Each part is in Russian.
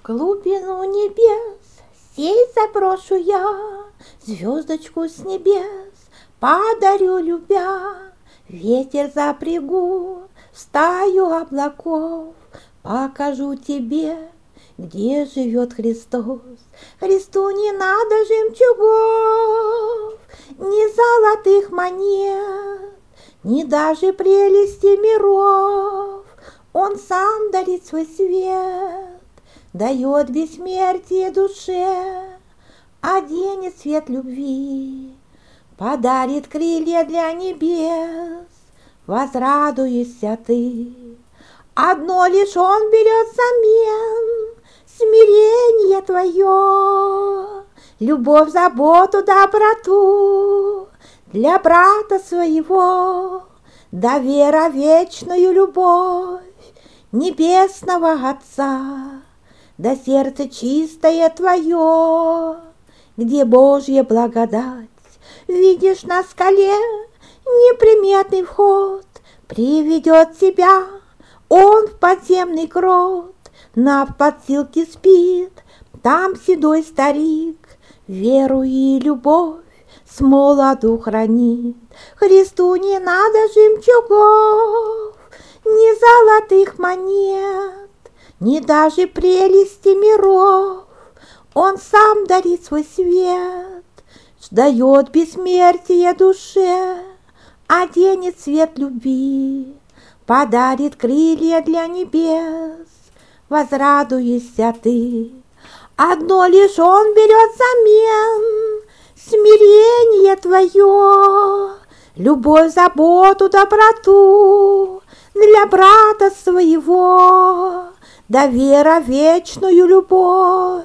глубину небес сесть заброшу я, звездочку с небес подарю любя. Ветер запрягу в стаю облаков, покажу тебе, где живет Христос. Христу не надо жемчугов, ни золотых монет, ни даже прелести миров. Он сам дарит свой свет, дает бессмертие душе, оденет свет любви, подарит крылья для небес. Возрадуешься ты, одно лишь он берет взамен: смирение твое, любовь, заботу, доброту для брата своего, да вера вечную любовь небесного Отца, да сердце чистое твое, где Божья благодать. Видишь на скале неприметный вход, приведет тебя он в подземный крот. На подстилке спит там седой старик, веру и любовь с молоду хранит. Христу не надо жемчугов, ни золотых монет, ни даже прелести миров. Он сам дарит свой свет, дает бессмертие душе, оденет свет любви, подарит крылья для небес. Возрадуешься ты, одно лишь он берет взамен: смирение твое, любовь, заботу, доброту для брата своего, да вера вечную любовь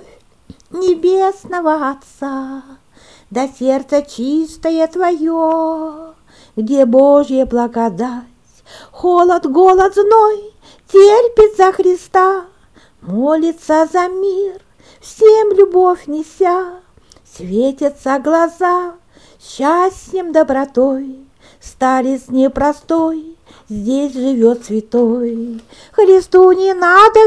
небесного Отца, да сердце чистое твое, где Божья благодать. Холод, голод, зной терпит за Христа, молится за мир, всем любовь неся. Светятся глаза счастьем, добротой, старец непростой здесь живет святой. Христу не надо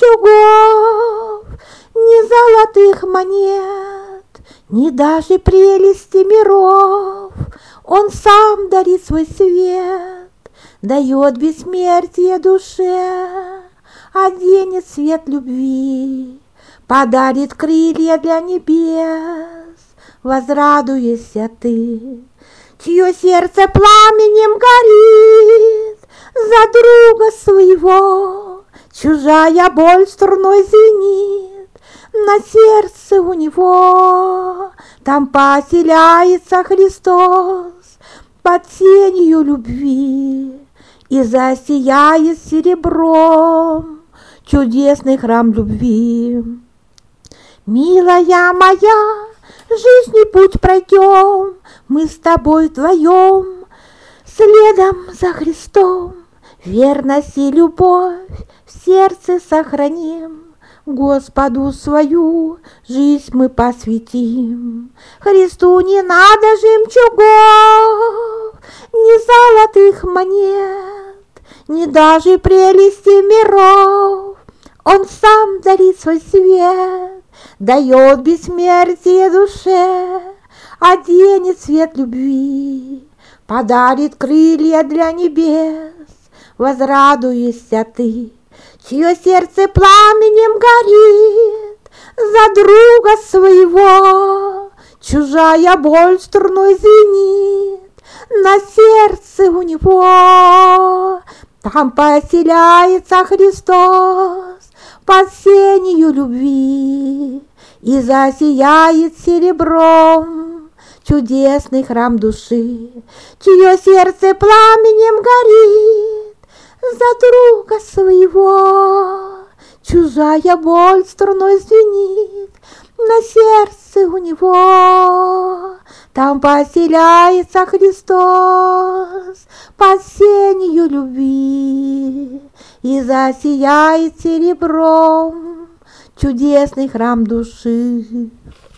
жемчугов, ни золотых монет, ни даже прелести миров. Он сам дарит свой свет, дает бессмертие душе, оденет свет любви, подарит крылья для небес. Возрадуешься ты, чье сердце пламенем горит, за друга своего чужая боль струной звенит на сердце у него. Там поселяется Христос под тенью любви, и засияет серебром чудесный храм любви. Милая моя, жизни путь пройдем мы с тобой вдвоем, следом за Христом верность и любовь в сердце сохраним. Господу свою жизнь мы посвятим. Христу не надо жемчугов, ни золотых монет, ни даже прелести миров. Он сам дарит свой свет, дает бессмертие душе, оденет свет любви, подарит крылья для небес. Возрадуешься ты, чье сердце пламенем горит, за друга своего чужая боль струной звенит на сердце у него. Там поселяется Христос под сенью любви, и засияет серебром чудесный храм души, чье сердце пламенем горит, за друга своего чужая боль струной звенит на сердце у него. Там поселяется Христос под сенью любви, и засияет серебром чудесный храм души.